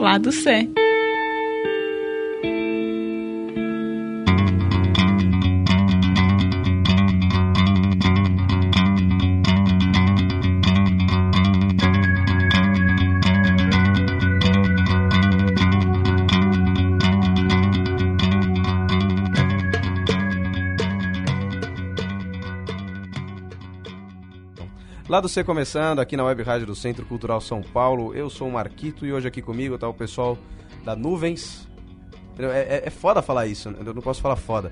Lado C. Lado C começando aqui na Web Rádio do Centro Cultural São Paulo. Eu sou o Marquito e hoje aqui comigo tá o pessoal da Nuvens. É foda falar isso, eu não posso falar foda.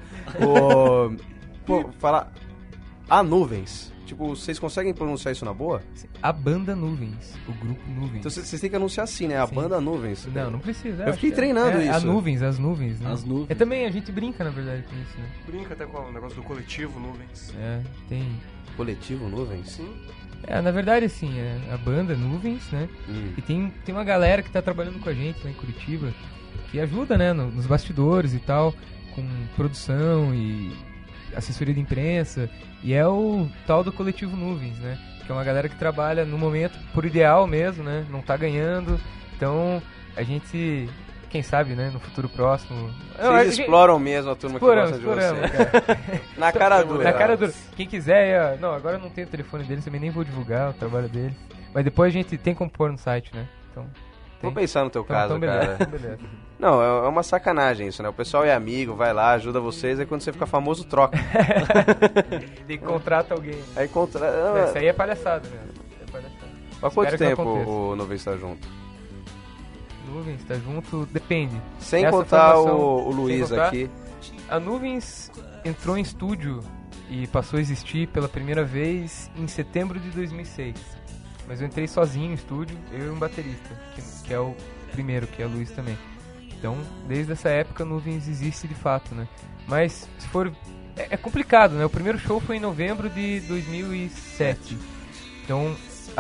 Falar a Nuvens. Tipo, vocês conseguem pronunciar isso na boa? A banda Nuvens, o grupo Nuvens. Então vocês têm que anunciar assim, né? A banda Nuvens. Não precisa. Eu fiquei treinando isso. As nuvens, né? As nuvens. Também a gente brinca, na verdade, com isso, né? Brinca até com o negócio do coletivo Nuvens. Tem... Coletivo Nuvens? Sim. Na verdade, assim, a banda Nuvens, né? E tem uma galera que tá trabalhando com a gente lá em Curitiba, que ajuda, né, nos bastidores e tal, com produção e assessoria de imprensa, e é o tal do coletivo Nuvens, né? Que é uma galera que trabalha no momento por ideal mesmo, né? Não tá ganhando, então a gente... Quem sabe, né, no futuro próximo... Vocês exploram mesmo a turma que gosta de vocês. Cara. Na cara dura. Na cara dura. Quem quiser... Não, agora eu não tenho o telefone deles, também nem vou divulgar o trabalho deles. Mas depois a gente tem como pôr no site, né? Então, vou pensar no teu caso, beleza, cara. Beleza. Não, é uma sacanagem isso, né? O pessoal é amigo, vai lá, ajuda vocês, aí quando você fica famoso, troca. E contrata alguém. Aí Isso aí é palhaçada, né? Há quanto tempo o Nuvens está junto? Nuvens tá junto, depende. Sem Essa contar formação, o Luiz aqui. A Nuvens entrou em estúdio e passou a existir pela primeira vez em setembro de 2006. Mas eu entrei sozinho no estúdio, eu e um baterista, que é o primeiro, que é o Luiz também. Então, desde essa época, a Nuvens existe de fato, né? Mas, se for... É complicado, né? O primeiro show foi em novembro de 2007. Então,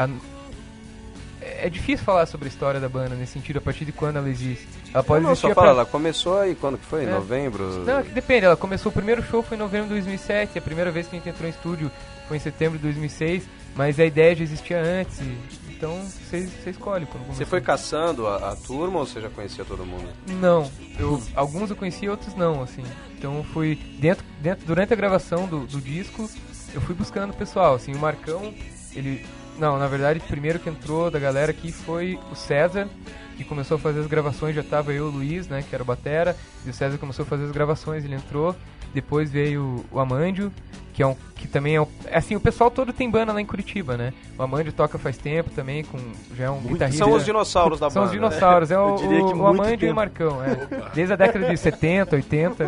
é difícil falar sobre a história da banda nesse sentido, a partir de quando ela existe. Ela pode existir. Ela começou aí quando que foi? Novembro? Não, depende. Ela começou, o primeiro show foi em novembro de 2007, a primeira vez que a gente entrou em estúdio foi em setembro de 2006, mas a ideia já existia antes, então você escolhe. Você foi caçando a turma ou você já conhecia todo mundo? Não, alguns eu conhecia, outros não, assim. Então eu fui, durante a gravação do disco, eu fui buscando o pessoal, assim, o Marcão, Não, na verdade, o primeiro que entrou da galera aqui foi o César, que começou a fazer as gravações, já tava eu e o Luiz, né, que era o batera, e o César começou a fazer as gravações, ele entrou. Depois veio o Amândio, que também é assim, o pessoal todo tem banda lá em Curitiba, né? O Amândio toca faz tempo também, já é um guitarrista. São os dinossauros da banda. São os dinossauros, né? O Amândio e o Marcão, desde a década de 70, 80.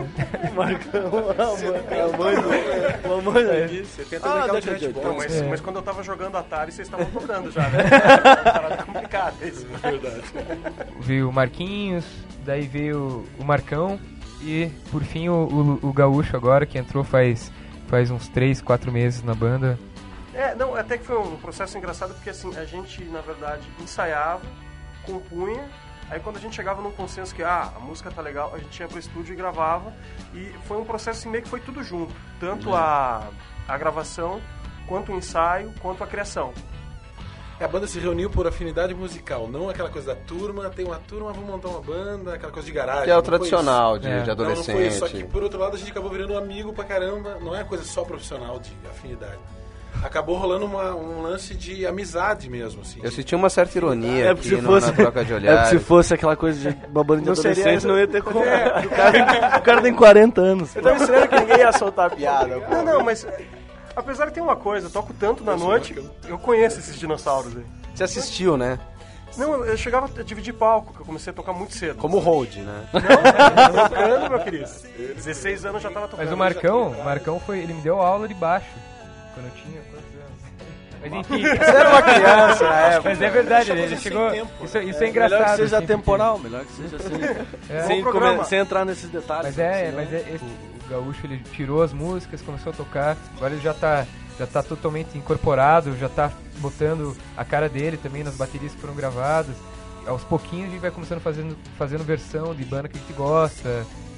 O Amândio aqui, 70 daquela gente. Mas quando eu tava jogando Atari, vocês estavam tocando já, né? Era complicado isso. É verdade. Veio o Marquinhos, daí veio o Marcão. E, por fim, o Gaúcho agora, que entrou faz uns 3, 4 meses na banda. Não, até que foi um processo engraçado, porque assim, a gente, na verdade, ensaiava, compunha, aí quando a gente chegava num consenso que, a música tá legal, a gente ia pro estúdio e gravava, e foi um processo assim, meio que foi tudo junto, tanto a gravação, quanto o ensaio, quanto a criação. A banda se reuniu por afinidade musical, não aquela coisa da turma, tem uma turma, vamos montar uma banda, aquela coisa de garagem. Que é o tradicional de adolescente. Não foi isso, só que por outro lado a gente acabou virando amigo pra caramba, não é coisa só profissional de afinidade. Acabou rolando um lance de amizade mesmo, assim. Eu senti uma certa ironia aqui na troca de olhar. Se fosse aquela coisa de uma banda de adolescentes, não ia ter como. O cara tem 40 anos. Eu tava esperando que ninguém ia soltar a piada. Não, mas... Apesar de ter uma coisa, eu toco tanto na noite, eu conheço esses dinossauros aí. Você assistiu, né? Não, eu chegava a dividir palco, que eu comecei a tocar muito cedo. Como o Hold, né? Não, tocando, meu querido. 16 anos eu já tava tocando. Mas o Marcão ele me deu aula de baixo, quando eu tinha quantos anos? Mas enfim... Você era uma criança na época. Mas é verdade, ele chegou... Isso é engraçado. Melhor que seja assim, temporal, melhor que seja assim. Sem entrar nesses detalhes. Mas o Gaúcho, ele tirou as músicas, começou a tocar, agora ele já tá totalmente incorporado, já tá botando a cara dele também nas baterias que foram gravadas. Aos pouquinhos a gente vai começando fazendo versão de banda que a gente gosta.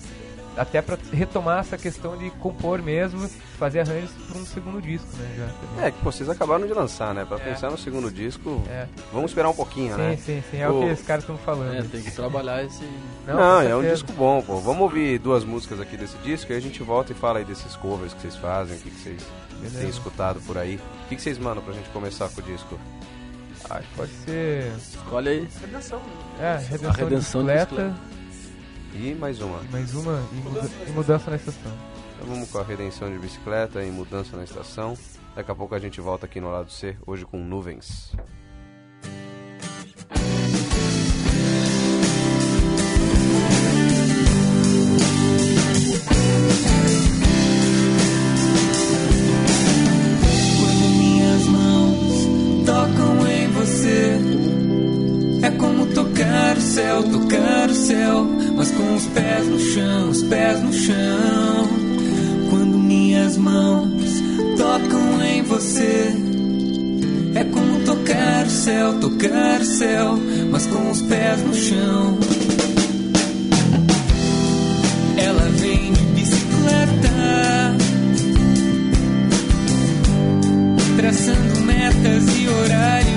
até pra retomar essa questão de compor mesmo, fazer arranjos para um segundo disco, né? Já, que vocês acabaram de lançar, né? Pra pensar no segundo disco, vamos esperar um pouquinho, né? Sim, é o que os caras estão falando. Tem que trabalhar esse... Não, é um disco bom, pô. Vamos ouvir 2 músicas aqui desse disco e a gente volta e fala aí desses covers que vocês fazem, o que vocês têm escutado por aí. O que vocês mandam pra gente começar com o disco? Pode ser... Escolhe aí. Redenção. Redenção de Bicicleta. E mais uma. E Mudança na Estação. Então vamos com a Redenção de Bicicleta e Mudança na Estação. Daqui a pouco a gente volta aqui no Lado C, hoje com Nuvens. Quando minhas mãos tocam em você, é como tocar o céu, mas com os pés no chão. Quando minhas mãos tocam em você, é como tocar o céu, mas com os pés no chão. Ela vem de bicicleta, traçando metas e horários.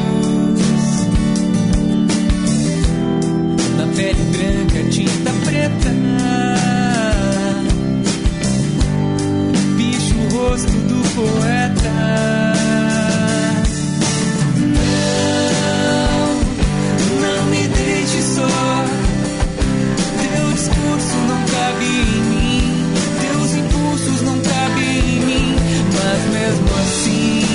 Na pele branca, tinta preta, picha o rosto do poeta. Não me deixe só. Teu discurso não cabe em mim, teus impulsos não cabem em mim, mas mesmo assim,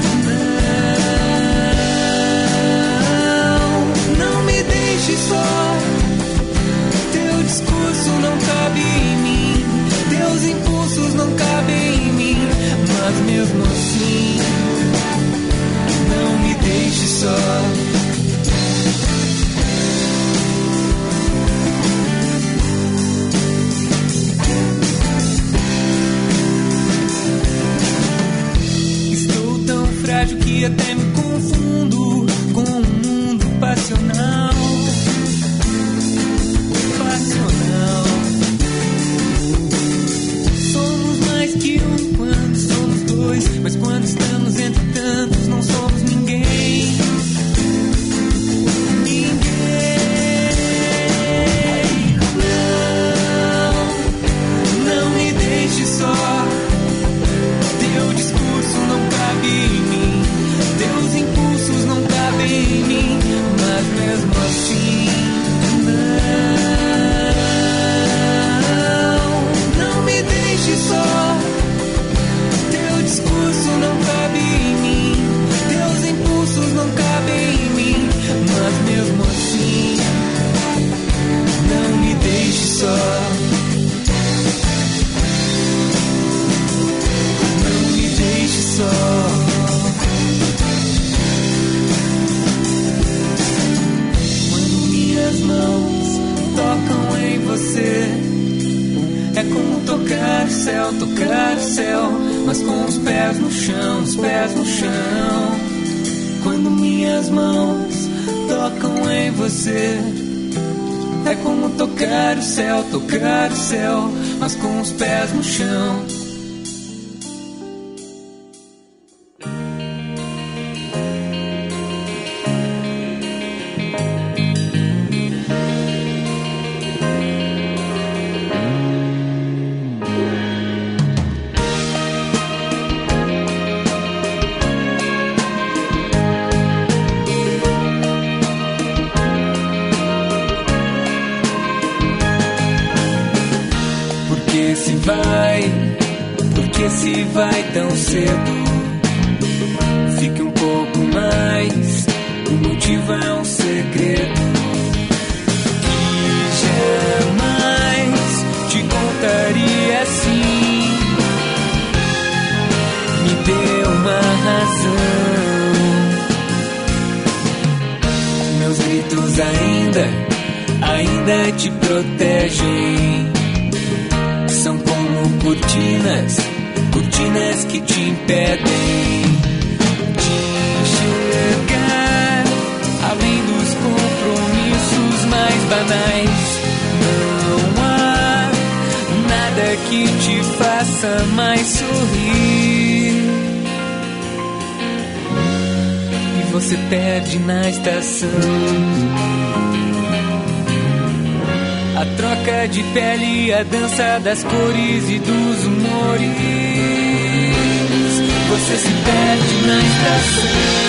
não me deixe só. Teu discurso não cabe em mim, teus impulsos não cabem em mim, mas mesmo assim, não me deixe só. Que até me confundo com um mundo passional. Somos mais que um quando somos 2, mas quando estamos entre tantos não somos ninguém. Não me deixe só. Teu discurso não cabe em mim, teus impulsos não cabem em mim, mas mesmo assim, não me deixe só. Teu discurso não cabe em mim, teus impulsos não cabem em mim, mas mesmo assim, não me deixe só. Não me deixe só. As mãos tocam em você, é como tocar o céu, mas com os pés no chão, Quando minhas mãos tocam em você, é como tocar o céu, mas com os pés no chão. Porque se vai tão cedo, fique um pouco mais. O motivo é um segredo que jamais te contaria assim. Me dê uma razão. Meus gritos ainda te protegem. São como cortinas que te impedem de enxergar além dos compromissos mais banais. Não há que te faça mais sorrir. E você perde na estação. A troca de pele, a dança das cores e dos humores. Você se perde na estação.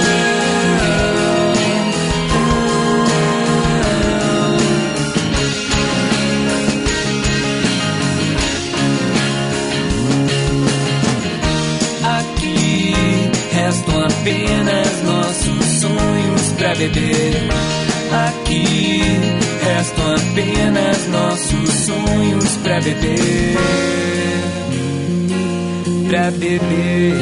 Aqui restam apenas nossos sonhos pra beber. Aqui restam apenas nossos sonhos pra beber. Pra beber.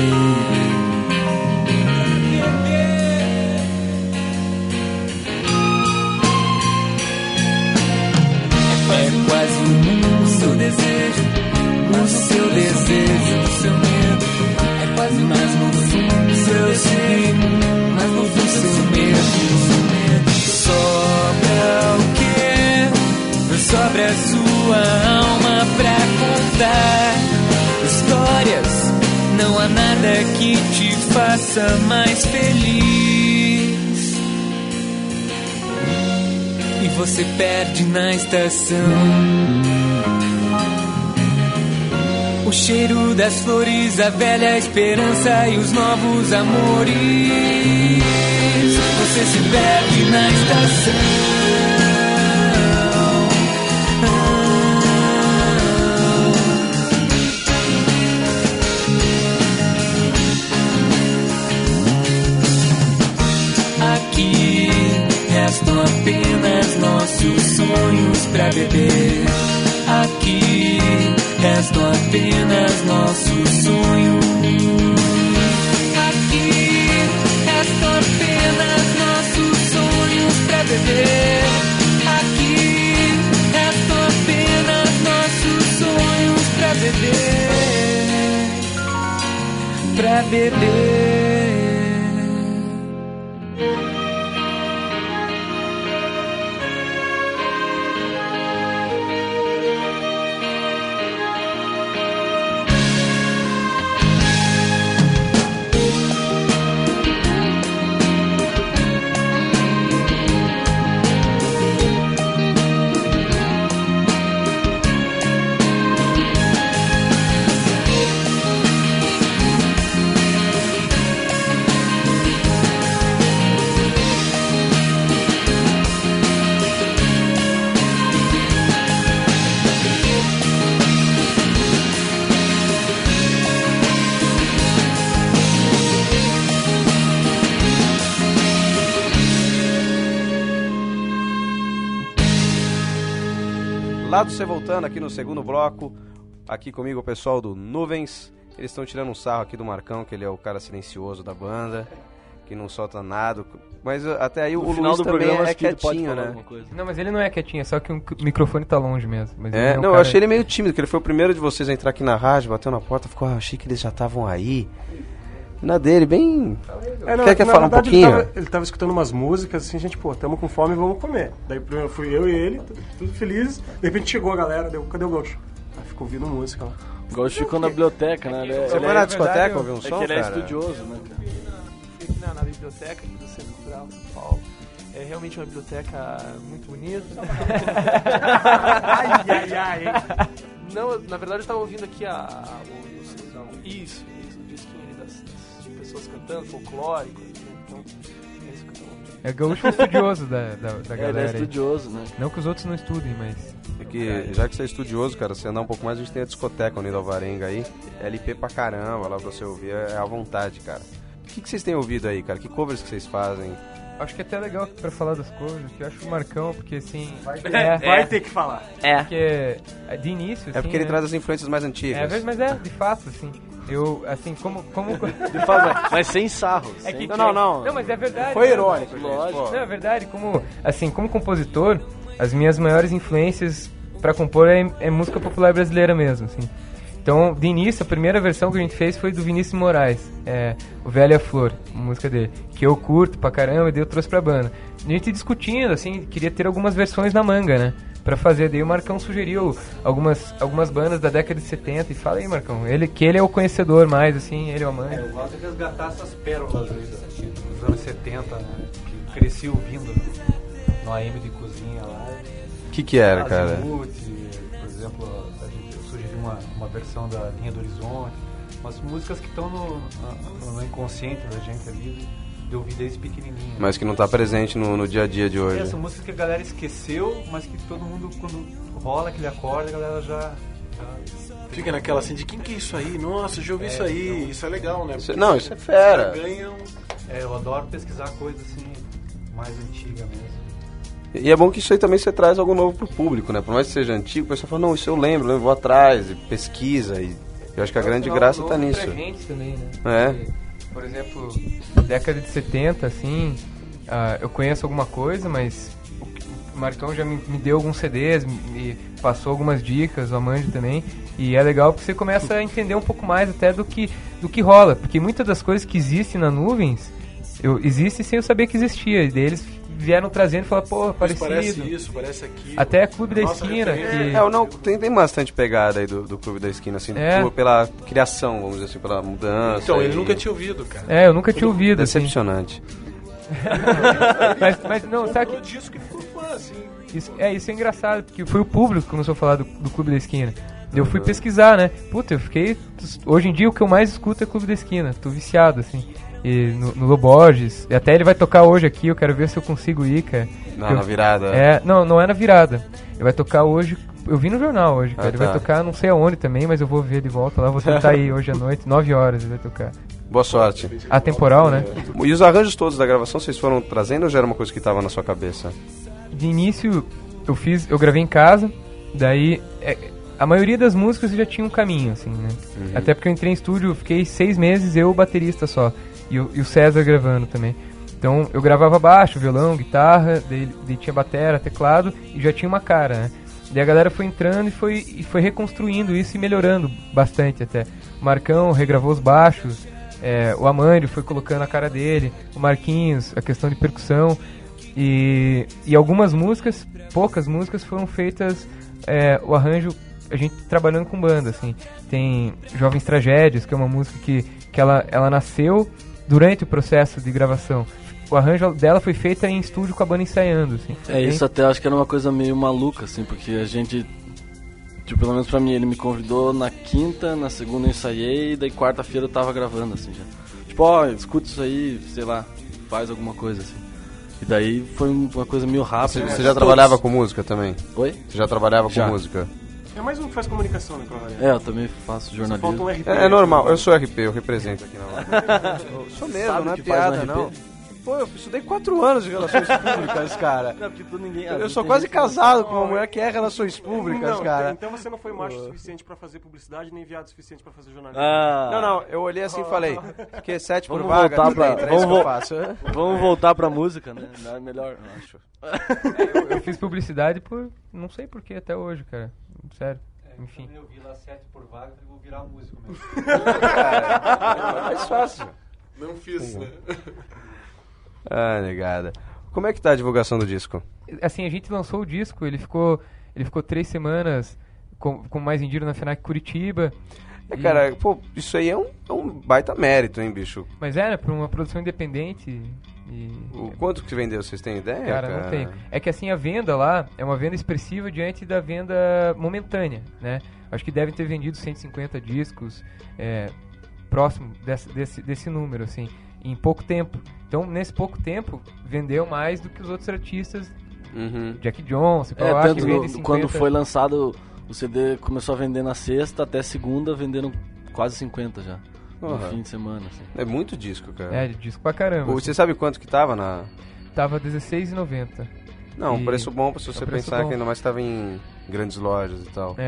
É quase o mundo, o seu desejo, o seu desejo, o seu medo. É quase mais no fundo, seu sim, mas no fundo, seu medo. Sobra o quê? Sobra a sua alma pra contar histórias. Não há nada que te faça mais feliz. E você perde na estação. O cheiro das flores, a velha esperança e os novos amores. Você se perde na estação. Aqui restam apenas nossos sonhos pra beber. Aqui restam apenas nossos sonhos. Aqui restam apenas nossos sonhos pra beber. Aqui restam apenas nossos sonhos pra beber. Pra beber. Lado C voltando aqui no segundo bloco. Aqui comigo o pessoal do Nuvens. Eles estão tirando um sarro aqui do Marcão, que ele é o cara silencioso da banda, que não solta nada. Mas até aí o Luiz também é quietinho, né? Não, mas ele não é quietinho, é só que o microfone tá longe mesmo. Mas não, eu achei ele meio tímido, que ele foi o primeiro de vocês a entrar aqui na rádio, bateu na porta, ficou, achei que eles já estavam aí. Na dele, bem... Quer falar um pouquinho? Ele tava escutando umas músicas, assim, gente, pô, tamo com fome, vamos comer. Daí primeiro fui eu e ele, tudo felizes. De repente chegou a galera, deu, cadê o Gaucho? Aí ficou ouvindo música lá. O Gaucho ficou na biblioteca, né? Você foi na discoteca ouvir um som, que ele cara? é estudioso, né, cara? Fui aqui na biblioteca do Centro Cultural São Paulo. É realmente uma biblioteca muito bonita. Ai. Não, na verdade eu estava ouvindo aqui isso, o disco das pessoas cantando, folclórico. Então, é isso que eu tô ouvindo. É gaúcho estudioso da galera. Ele é estudioso, né? Não que os outros não estudem, mas... É que, já que você é estudioso, cara, você andar um pouco mais, a gente tem a discoteca Unido Alvarenga aí. LP pra caramba, lá pra você ouvir, é à vontade, cara. O que vocês têm ouvido aí, cara? Que covers que vocês fazem? Acho que é até legal pra falar das covers, que eu acho o Marcão, porque assim... Vai ter que falar. Porque de início, assim... É porque ele traz as influências mais antigas. Mas de fato, assim... Eu, assim, como... De fato, mas sem sarros. É que, não. Não, mas é verdade. Foi irônico, lógico. Não, é verdade. Como compositor, as minhas maiores influências pra compor é música popular brasileira mesmo, assim. Então, de início, a primeira versão que a gente fez foi do Vinícius Moraes, o Velha Flor, a música dele, que eu curto pra caramba, e daí eu trouxe pra banda. A gente discutindo, assim, queria ter algumas versões na manga, né? pra fazer. Daí o Marcão sugeriu algumas bandas da década de 70. E fala aí, Marcão, ele é o conhecedor mais, assim, ele é o mãe. Eu gosto de resgatar essas pérolas aí dos anos 70, né? Que cresci ouvindo no AM de cozinha lá. O que era, cara? Azimuth, por exemplo, eu sugeri uma versão da Linha do Horizonte. Umas músicas que estão no inconsciente da gente ali, de ouvir desde pequenininho. Mas que não tá presente no dia a dia de hoje. São músicas que a galera esqueceu, mas que todo mundo, quando rola aquele acorde, a galera já fica naquela assim, de quem que é isso aí? Nossa, já ouvi isso aí, então, isso é legal, né? Isso é fera. Eu adoro pesquisar coisas assim, mais antigas mesmo. E é bom que isso aí também você traz algo novo pro público, né? Por mais que seja antigo, o pessoal fala, não, isso eu lembro, eu vou atrás, e pesquisa, e eu acho que a grande graça tá nisso. Pra gente também, né? É. Porque, por exemplo, década de 70, assim, eu conheço alguma coisa, mas o Marcão já me deu alguns CDs, me passou algumas dicas, o Amandi também, e é legal porque você começa a entender um pouco mais até do que rola, porque muitas das coisas que existem na Nuvens, existem sem eu saber que existia, e daí eles vieram trazendo e falaram, pô, parecido. Parece isso, parece aquilo. Até Clube da Esquina. Tem bastante pegada aí do Clube da Esquina, assim, pela criação, vamos dizer assim, pela mudança. Então, ele nunca tinha ouvido, cara. Eu nunca tinha ouvido. Decepcionante. Assim. mas não, sabe que... Disso que ficou fã, assim. Isso é engraçado, porque foi o público que começou a falar do Clube da Esquina. Eu fui pesquisar, né? Puta, eu fiquei... Hoje em dia o que eu mais escuto é Clube da Esquina. Tô viciado, assim. E no Loborges. E até ele vai tocar hoje aqui, eu quero ver se eu consigo ir, cara. Na virada? Não é na virada. Ele vai tocar hoje... Eu vi no jornal hoje, cara. Ele vai tocar não sei aonde também, mas eu vou ver de volta lá. Vou tentar ir hoje à noite, 9 horas ele vai tocar. Boa sorte. Atemporal, né? E os arranjos todos da gravação, vocês foram trazendo ou já era uma coisa que estava na sua cabeça? De início, eu gravei em casa, daí... A maioria das músicas já tinha um caminho, assim, né? Uhum. Até porque eu entrei em estúdio, fiquei 6 meses, eu, o baterista só. E o César gravando também. Então, eu gravava baixo, violão, guitarra, daí tinha batera, teclado, e já tinha uma cara, né? Daí a galera foi entrando e foi reconstruindo isso e melhorando bastante até. O Marcão regravou os baixos, o Amândio foi colocando a cara dele, o Marquinhos, a questão de percussão. E algumas músicas, poucas músicas, foram feitas, o arranjo... A gente trabalhando com banda, assim. Tem Jovens Tragédias, que é uma música que ela nasceu durante o processo de gravação. O arranjo dela foi feito em estúdio com a banda ensaiando, assim. Isso até acho que era uma coisa meio maluca, assim, porque a gente... Tipo, pelo menos pra mim, ele me convidou na quinta, na segunda eu ensaiei, e daí quarta-feira eu tava gravando, assim, já. Tipo, escuta isso aí, sei lá, faz alguma coisa, assim. E daí foi uma coisa meio rápida. Você já trabalhava com música também? Oi? Você já trabalhava com música? É mais um que faz comunicação, né, Clavaria? Eu também faço jornalismo. Falta um RP. É normal, eu sou RP, eu represento aqui na hora. Sou mesmo, Sabe não é que faz piada, um não. Pô, eu estudei 4 anos de relações públicas, cara. Não, porque ninguém... Eu sou quase casado com uma mulher que é relações públicas, não, cara. Então você não foi macho o suficiente pra fazer publicidade, nem viado o suficiente pra fazer jornalismo. Não, eu olhei assim e falei, porque 7 por Vamos vaga, voltar pra- tudo bem, 3 que eu faço. Vamos voltar pra música, né? É melhor, eu acho. Eu fiz publicidade por... Não sei porquê até hoje, cara. Sério. Enfim. Eu vi lá 7 por vaga, eu vou virar músico mesmo. É mais fácil. Não fiz, né? Ah, negada. Como é que tá a divulgação do disco? Assim, a gente lançou o disco, ele ficou 3 semanas com mais indígena na FENAC Curitiba. Cara, pô, isso aí é um baita mérito, hein, bicho? Mas né, pra uma produção independente... O quanto que vendeu, vocês têm ideia? Cara, não tenho. É que assim, a venda lá é uma venda expressiva diante da venda momentânea, né? Acho que devem ter vendido 150 discos próximo desse número, assim, em pouco tempo. Então, nesse pouco tempo, vendeu mais do que os outros artistas. Jack Johnson, tanto quando foi lançado o CD, começou a vender na sexta, até segunda venderam quase 50 já. No fim de semana, assim. É muito disco, cara. Disco pra caramba. Você sabe quanto que tava na... Tava R$16,90. Não, um preço bom pra se você pensar bom. que ainda mais tava em grandes lojas e tal.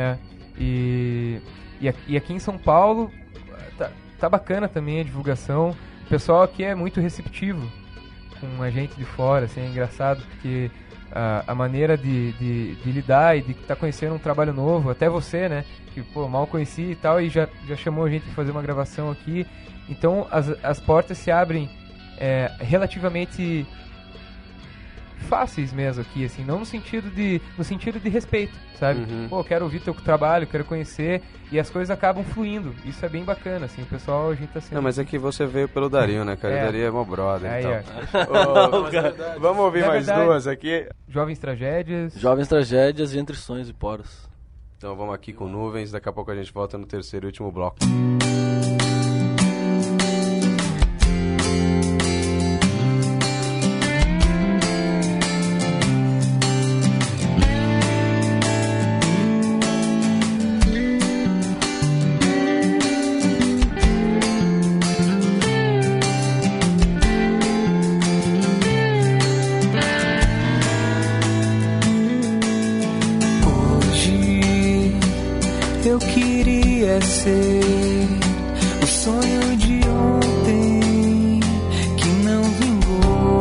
E aqui em São Paulo tá bacana também a divulgação. O pessoal aqui é muito receptivo com a gente de fora, assim, é engraçado porque a maneira de lidar e de estar conhecendo um trabalho novo, até você, né, que pô, mal conheci e tal, e já chamou a gente para fazer uma gravação aqui, então as portas se abrem relativamente fáceis mesmo aqui, assim, não no sentido de respeito, sabe? Pô, quero ouvir teu trabalho, quero conhecer, e as coisas acabam fluindo. Isso é bem bacana, assim, o pessoal, a gente tá sendo... Não, mas é que você veio pelo Darinho, né, cara? O Darinho é meu brother, Aí, então. Vamos ouvir mais duas aqui? Jovens Tragédias. Jovens Tragédias e Entre Sonhos e Poros. Então vamos aqui com Nuvens, daqui a pouco a gente volta no terceiro e último bloco. Eu queria ser o sonho de ontem que não vingou,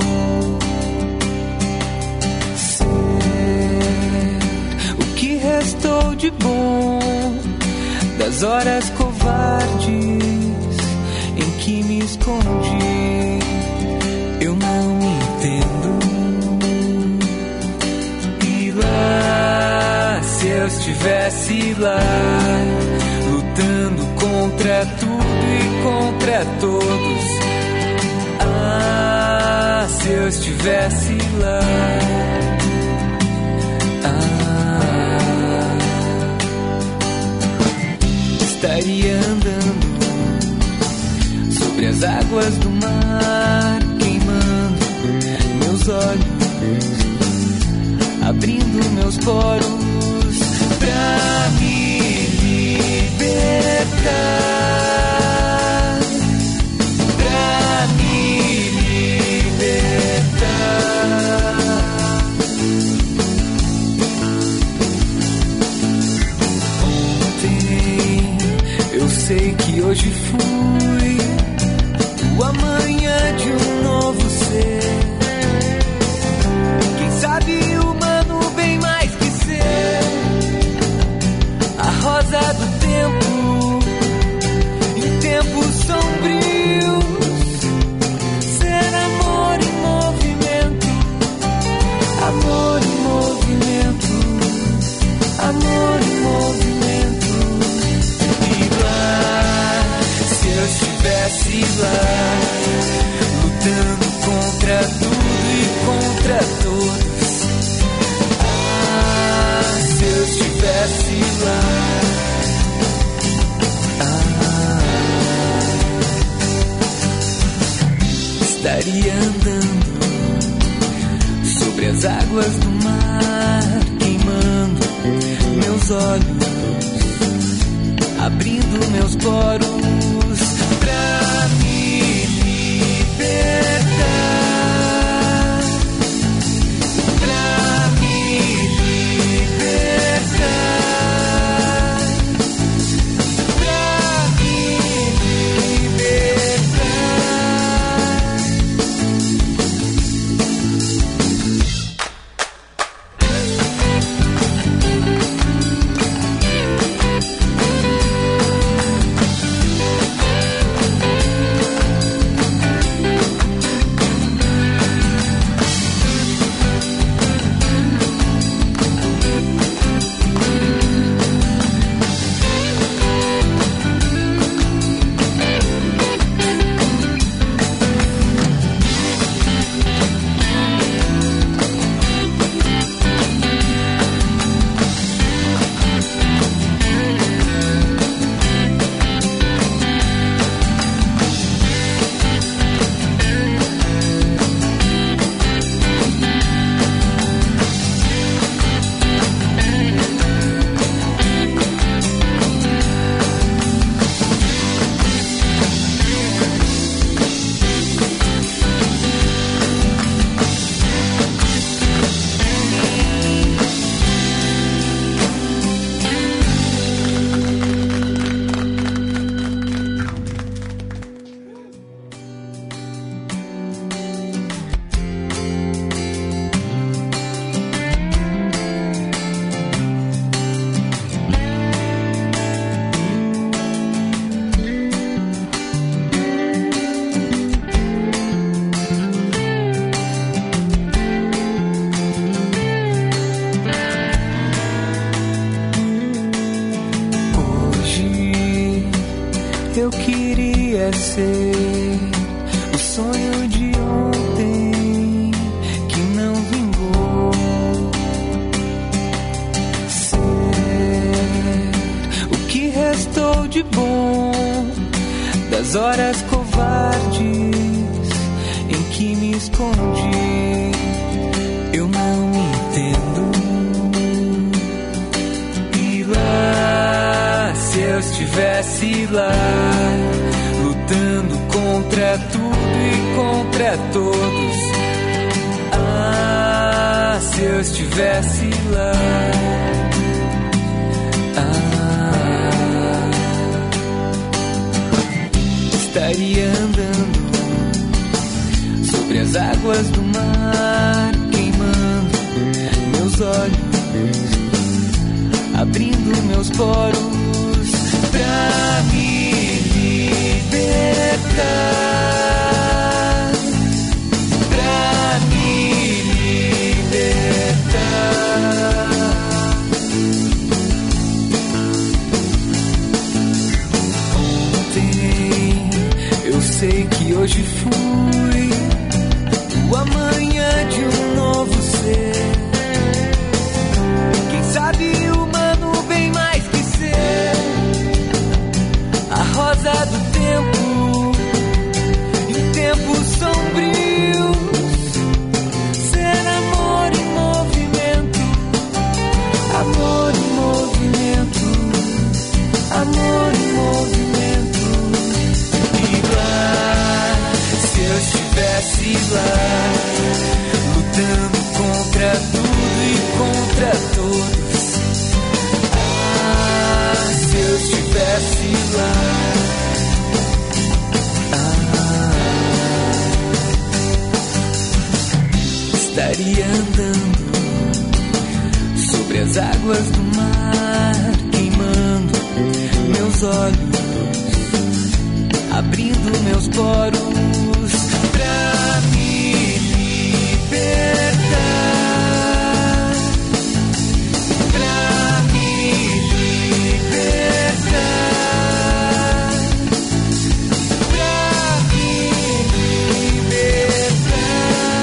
ser o que restou de bom das horas covardes em que me escondi. Eu não entendo. E lá, se eu estivesse lá, lutando contra tudo e contra todos. Ah, se eu estivesse lá. Estaria andando sobre as águas do mar, queimando meus olhos, abrindo meus poros pra me libertar, pra me libertar. Ontem eu sei que hoje fui o amanhã de um novo ser. Quem sabe humano bem mais que ser a rosa do tempo em tempos sombrios. Ser amor em movimento, amor em movimento, amor em movimento. E lá, se eu estivesse lá, lutando contra tudo e contra todos. Ah, se eu estivesse lá. Estaria andando sobre as águas do mar, queimando meus olhos, abrindo meus poros pra me libertar, pra me libertar, pra me libertar. ser o sonho de ontem que não vingou, ser o que restou de bom das horas covardes em que me escondi. Eu não entendo. E lá, se eu estivesse lá, lutando contra tudo e contra todos. Ah, se eu estivesse lá. Estaria andando sobre as águas do mar, queimando meus olhos, abrindo meus poros pra me libertar, pra me libertar. Eu sei que hoje fui o amanhã de um novo ser. Quem sabe humano bem mais que ser a rosa do tempo em tempos sombrios. Ser amor em movimento, amor em movimento, amor em movimento. Se eu estivesse lá, lutando contra tudo e contra todos. Ah, se eu estivesse lá. Estaria andando sobre as águas do mar, queimando meus olhos, abrindo meus poros pra me libertar, pra me libertar, pra me libertar.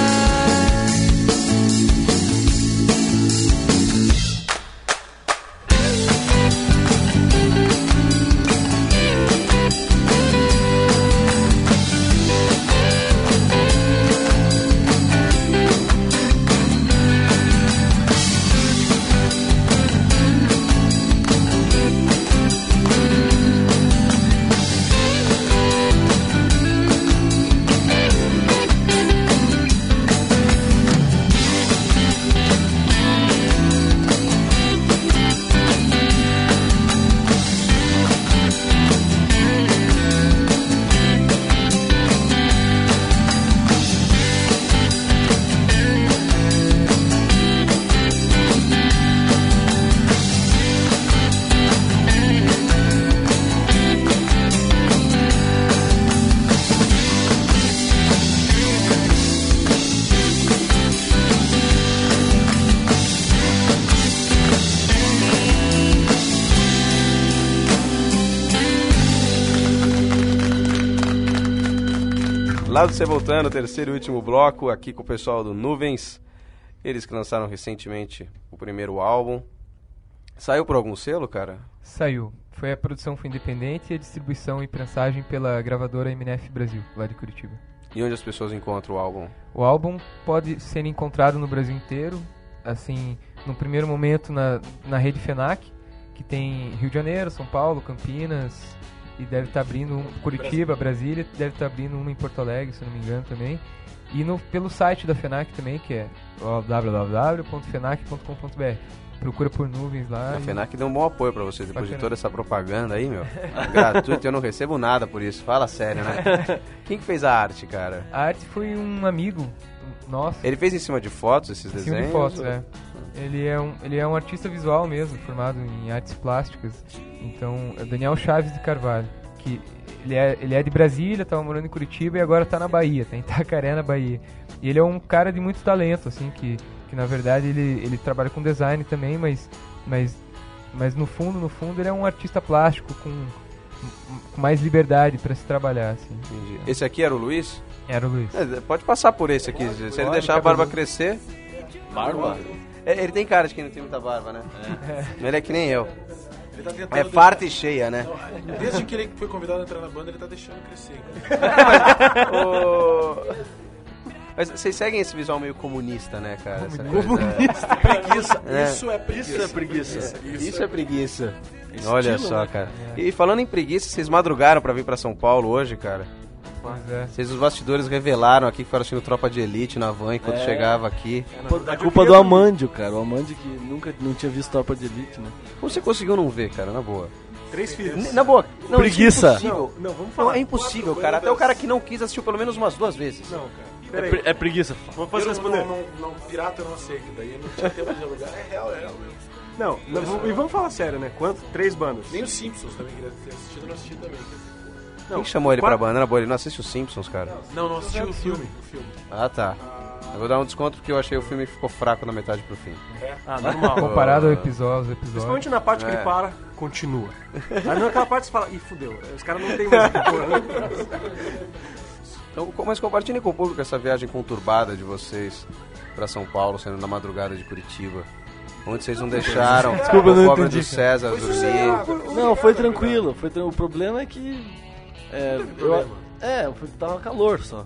Lá você voltando, terceiro e último bloco, aqui com o pessoal do Nuvens. Eles que lançaram recentemente o primeiro álbum. Saiu por algum selo, cara? Saiu. A produção foi independente e a distribuição e prensagem pela gravadora MNF Brasil, lá de Curitiba. E onde as pessoas encontram o álbum? O álbum pode ser encontrado no Brasil inteiro, assim, no primeiro momento na rede FENAC, que tem Rio de Janeiro, São Paulo, Campinas, e deve estar abrindo Curitiba, Brasília, deve estar abrindo uma em Porto Alegre, se não me engano também. E pelo site da FENAC também, que é www.fenac.com.br. Procura por Nuvens lá. A FENAC deu um bom apoio pra vocês, depois de toda essa propaganda aí, meu. Gratuito, eu não recebo nada por isso. Fala sério, né? Quem que fez a arte, cara? A arte foi um amigo nosso. Ele fez em cima de fotos esses desenhos? Em cima de fotos, é. Ele é um artista visual mesmo, formado em artes plásticas. Então, é Daniel Chaves de Carvalho, que ele é de Brasília, estava morando em Curitiba e agora está na Bahia, está em Itacaré, na Bahia. E ele é um cara de muito talento, assim, que na verdade ele trabalha com design também, mas no fundo ele é um artista plástico com mais liberdade pra se trabalhar, assim. Entendi. Esse aqui era o Luiz? Era o Luiz. Pode passar por esse aqui. Se ele deixar a barba crescer... Barba? Ele tem cara de quem não tem muita barba, né? Ele é que nem eu. Ele tá tentando É farta e cheia, né? Desde que ele foi convidado a entrar na banda, ele tá deixando crescer. Mas vocês seguem esse visual meio comunista, né, cara? Essa Comunista. Preguiça. É. Isso é preguiça. Isso é preguiça. Isso é preguiça. Esse Olha estilo, só, né? cara. E falando em preguiça, vocês madrugaram pra vir pra São Paulo hoje, cara? Pois é. Vocês, os bastidores, revelaram aqui que foram assistindo Tropa de Elite na van enquanto chegava aqui. A culpa do Amandio, cara. O Amandio que nunca não tinha visto Tropa de Elite, né? Como você conseguiu não ver, cara? Na boa. 3 filhos. Na boa. Não, Preguiça. isso é impossível. Não, vamos Não, falar. é impossível, cara. Até o cara que não quis assistiu pelo menos umas 2 vezes. Não, cara. Peraí, É preguiça. vou fazer responder. Não, pirata eu não aceito. Daí eu não tinha tempo de alugar. É real mesmo. Não, e vamos falar sério, né? 3 bandas? Nem os Simpsons também queria ter assistido, eu não assisti também. Quem chamou ele pra banda? Na boa, ele não assiste os Simpsons, cara. Não assisti o filme. Ah, tá. Eu vou dar um desconto porque eu achei o filme que ficou fraco na metade pro fim. Ah, normal. Comparado ao aos episódios. Principalmente na parte que ele para, continua. Aí naquela parte você fala, ih, fudeu. Os caras não tem mais o que pôr, né? Então, mas compartilhem com o público essa viagem conturbada de vocês pra São Paulo, saindo na madrugada de Curitiba. Onde vocês não deixaram Desculpa, eu o não pobre entendi. do César dormir. Não, foi tranquilo. O problema é que... tava calor só.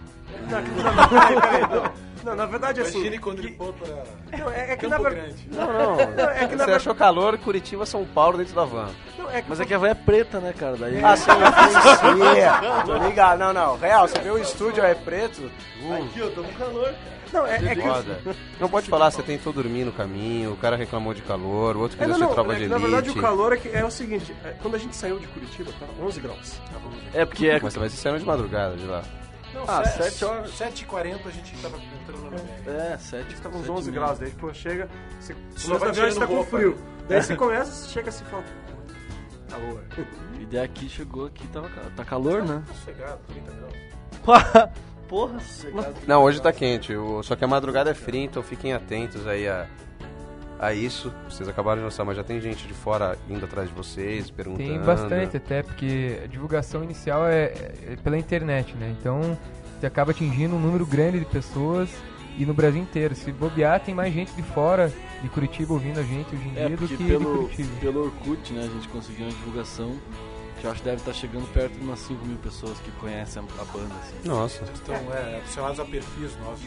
Não, na verdade, assim... Imagine quando ele for pra Não, é que na Campo verdade... Grande. Não. É que na Você achou calor, Curitiba, São Paulo dentro da van. Mas é que a van é preta, né, cara? Daí... Ah, sim, influencia. Tô ligado. Não. Real, você vê o estúdio é preto. Aqui, eu tô com calor, cara. Não, é que... Foda. Não pode falar, você tentou dormir no caminho, o cara reclamou de calor, o outro queria ser tropa de elite. Na verdade, o calor é o seguinte, quando a gente saiu de Curitiba, tava 11 graus. É porque é... Mas vocês saíram de madrugada de lá. Não, 7 horas. 7h40 a gente tava entrando na BR. É, 7. Tava uns 11 graus, daí pô, chega, você Só começa vai a viagem, você tá tirando com roupa. frio. Daí você começa, você chega assim e fala, calor. E daí aqui chegou aqui, tá calor, né? Sossegado, 30 graus. Porra, sossegado. Não, hoje tá quente, só que a madrugada é fria, então fiquem atentos aí a isso. Vocês acabaram de notar, mas já tem gente de fora indo atrás de vocês, perguntando. Tem bastante até, porque a divulgação inicial é pela internet, né? Então você acaba atingindo um número grande de pessoas e no Brasil inteiro. Se bobear, tem mais gente de fora de Curitiba ouvindo a gente hoje em dia do porque que de Curitiba. pelo Orkut, né, a gente conseguiu uma divulgação que eu acho que deve estar chegando perto de umas 5 mil pessoas que conhecem a banda, assim. Nossa. Estão adicionados a perfis nossos.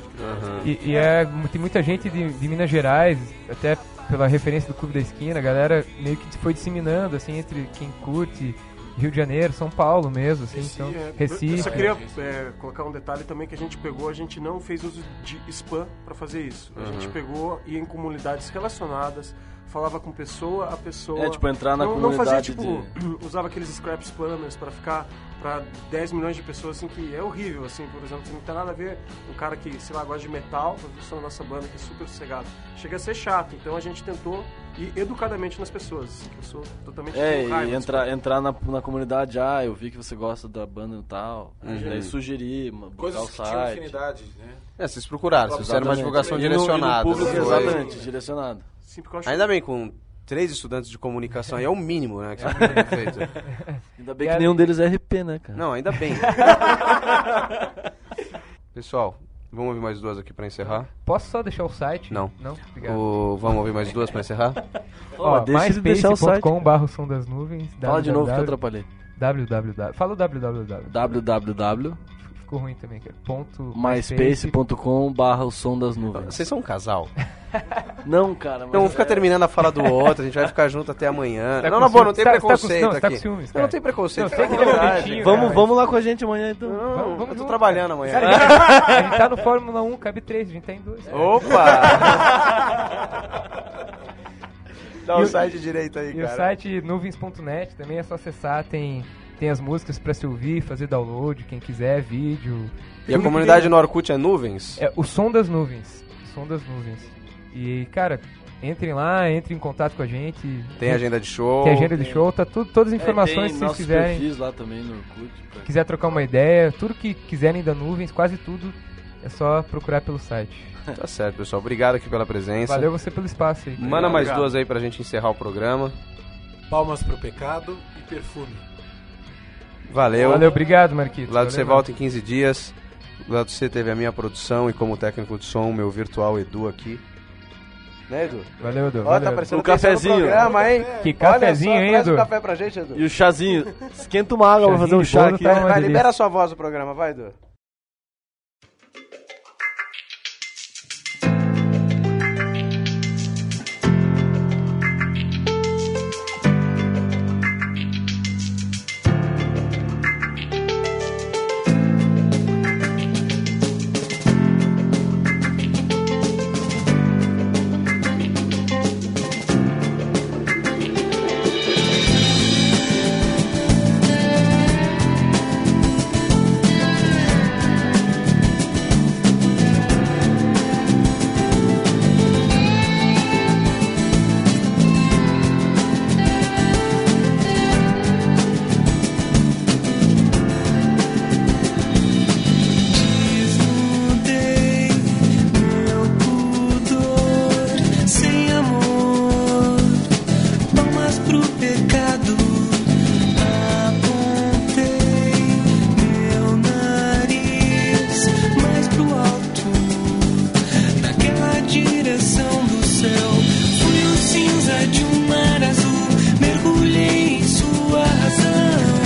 Tem muita gente de Minas Gerais, até pela referência do Clube da Esquina, a galera meio que foi disseminando, assim, entre quem curte Rio de Janeiro, São Paulo mesmo, assim, então, Recife. Eu só queria colocar um detalhe também que a gente não fez uso de spam para fazer isso. A gente pegou, ia em comunidades relacionadas, falava com pessoa a pessoa. É, tipo, entrar na não comunidade fazia, tipo, usava aqueles scrap spammers para ficar para 10 milhões de pessoas, assim, que é horrível, assim, por exemplo, não tem nada a ver um cara que, sei lá, gosta de metal, a pessoa da nossa banda que é super sossegado. Chega a ser chato, então a gente tentou ir educadamente nas pessoas, assim, que eu sou totalmente com raiva, e entrar na comunidade, eu vi que você gosta da banda e tal, daí sugerir, botar Coisas o que tinham site. afinidade, né? Vocês procuraram, vocês fizeram uma divulgação direcionada. E no público, não foi? exatamente, direcionado. Sim, porque eu acho Ainda bem, com 3 estudantes de comunicação aí é o mínimo, né, que vocês podem ter feito. Ainda bem que nenhum deles é RP, né, cara? Não, ainda bem. Pessoal, vamos ouvir mais 2 aqui pra encerrar? Posso só deixar o site? Não. Não? Obrigado. Vamos ouvir mais 2 pra encerrar? Deixa ele deixar o site. myspace.com/som das nuvens. Fala de novo que eu atrapalhei. Fala o www. www. Ficou ruim também, cara. myspace.com/o som das nuvens. Vocês são um casal? Não, cara. Então, fica terminando a fala do outro, a gente vai ficar junto até amanhã. Tá não, com na boa, não ciúmes? tem preconceito Tá com aqui. ciúmes, Não, cara. não tem preconceito, Não, fica tem com que ter um vontade. jeitinho, Vamos lá com a gente amanhã, então. Não, Vamos eu tô junto. trabalhando amanhã. A gente tá no Fórmula 1, cabe 3, a gente tá em 2. Opa! Dá o site direito aí, E cara. o site nuvens.net também é só acessar, tem as músicas pra se ouvir, fazer download, quem quiser, vídeo. E a comunidade no Orkut é Nuvens? É o Som das Nuvens. Som das Nuvens. E, cara, entrem lá, entrem em contato com a gente. Tem agenda de show. Tem agenda de show, tá todas as informações tem se vocês nossos quiserem. perfis lá também no Orkut. Quiser trocar uma ideia, tudo que quiserem da Nuvens, quase tudo, é só procurar pelo site. Tá certo, pessoal. Obrigado aqui pela presença. Valeu você pelo espaço aí. Manda mais 2 aí pra gente encerrar o programa. Palmas pro pecado e perfume. Valeu. Valeu, obrigado, Marquito. Lá do Valeu, você volta em 15 dias. Lá do você teve a minha produção e como técnico de som, meu virtual Edu aqui. Né, Edu? Valeu, Edu. Ó, valeu. tá parecendo Um cafezinho. programa, hein? Que cafezinho, Olha só, hein, traz um Edu? café pra gente, Edu. E o chazinho. Esquenta uma água pra fazer um Chazinho de chá bolo aqui. tá uma Vai, delícia. libera a sua voz no programa, vai, Edu. Desnudei meu pudor sem amor, palmas pro pecado. Apontei meu nariz mais pro alto, naquela direção do céu. Fui o cinza de um mar azul, mergulhei em sua razão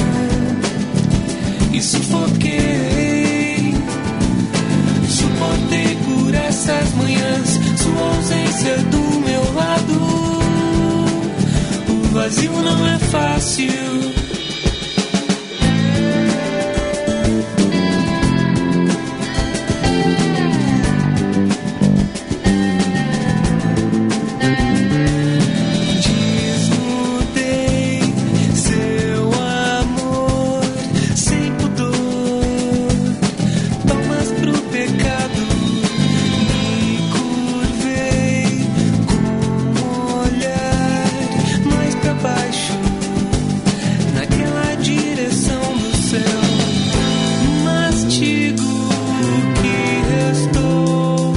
e sufoquei. Suportei por essas manhãs sua ausência do meu lado. O vazio não é fácil. Desnudei seu amor sem pudor, palmas pro pecado. Me curvei com um olhar mais pra baixo, naquela direção do céu. Mastigo o que restou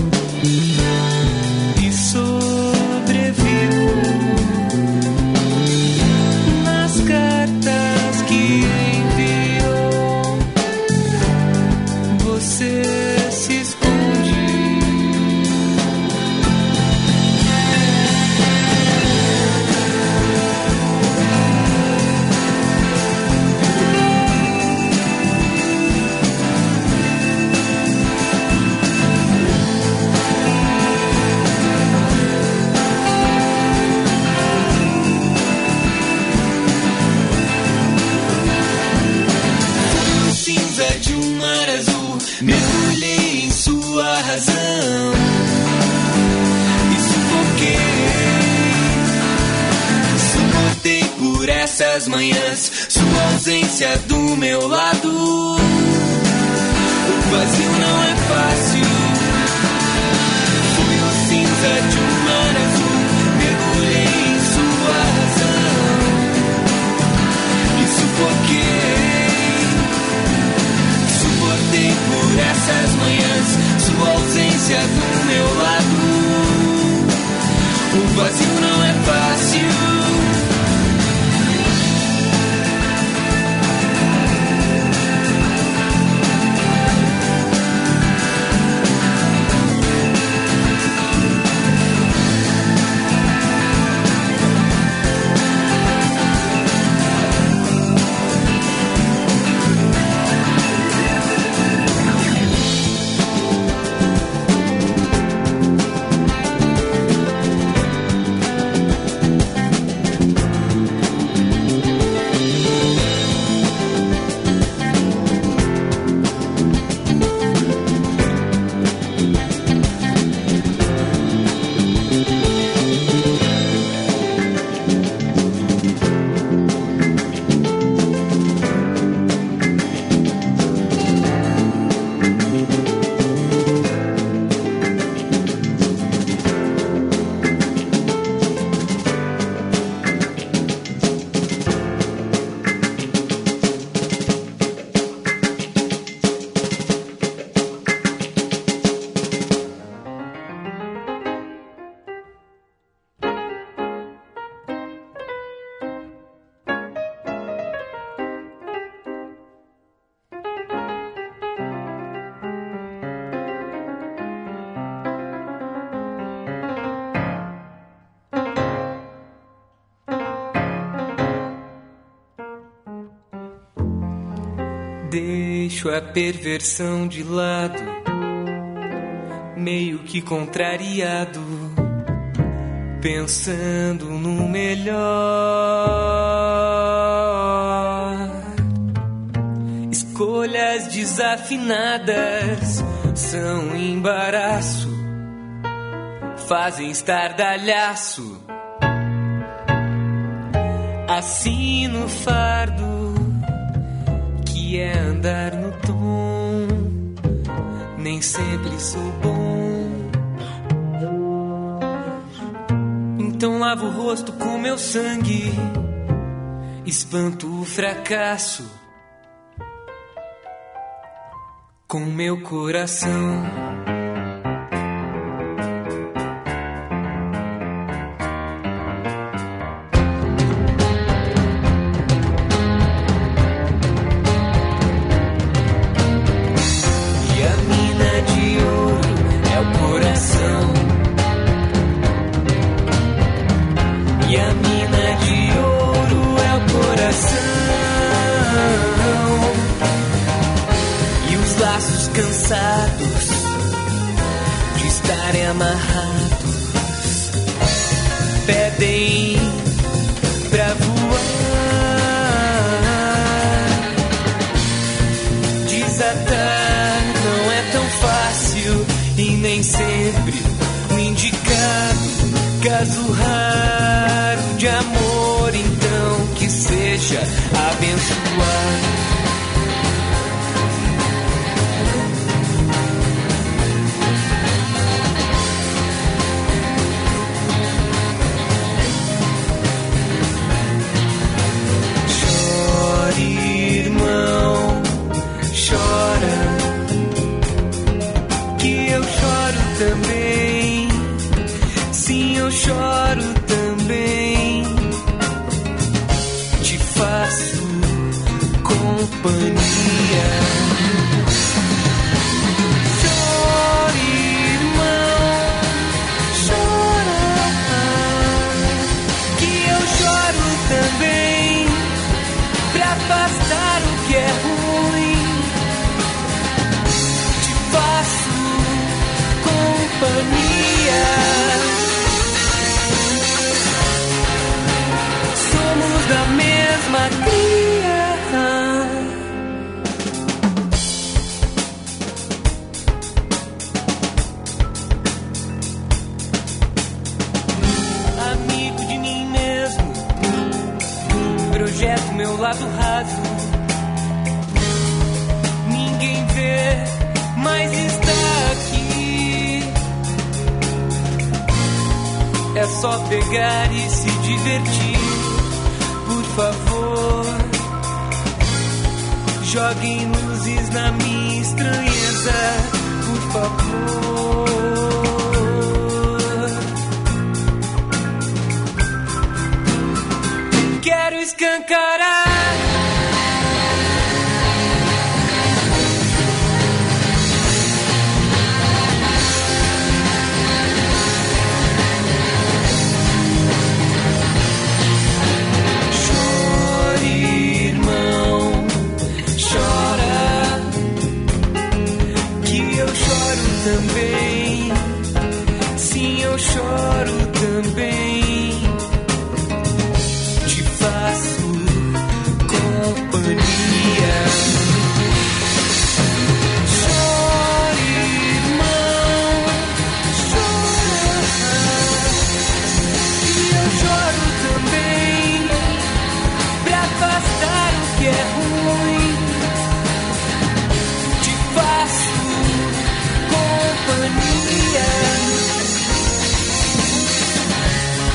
e sobrevivo nas cartas que enviou. Você se esconde. O cinza de um mar azul, mergulhei em sua razão e sufoquei. Suportei por essas manhãs sua ausência do meu lado. O vazio não é fácil. Fui o cinza de um mar azul, mergulhei em sua razão e sufoquei. Suportei por essas manhãs sua ausência do meu lado. O vazio não é fácil. Deixo a perversão de lado, meio que contrariado, pensando no melhor. Escolhas desafinadas são embaraço, fazem estardalhaço. Assino o fardo que é andar no tom, nem sempre sou bom. Então lavo o rosto com meu sangue, espanto o fracasso com meu coração. Cansados de estarem amarrados, pedem pra voar. Desatar não é tão fácil e nem sempre o indicado. Caso raro de amor, então que seja abençoado. Também, sim, eu choro também. Te faço companhia. Chora, irmão, chora, que eu choro também, pra afastar o que é ruim. Te faço companhia. Somos da mesma cria. Amigo de mim mesmo, projeto meu lado raso. Ninguém vê, mas está aqui. É só pegar e se divertir. Por favor, joguem luzes na minha estranheza. Por favor. Quero escancarar também, sim, eu choro também. Te faço companhia. Chora, irmão, chora, e eu choro também, pra afastar o que é ruim. Te faço companhia.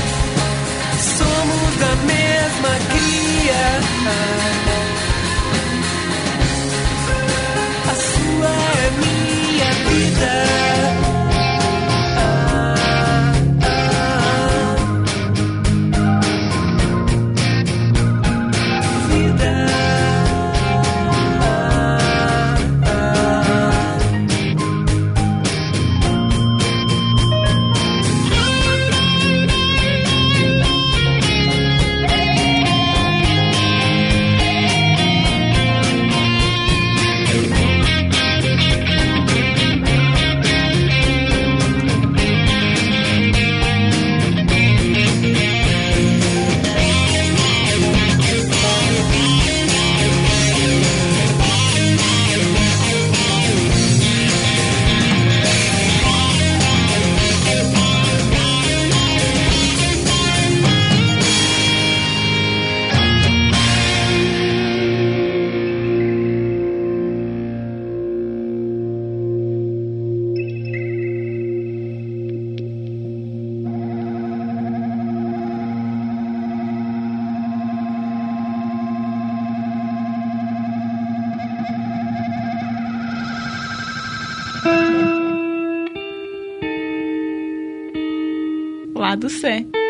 Lado C.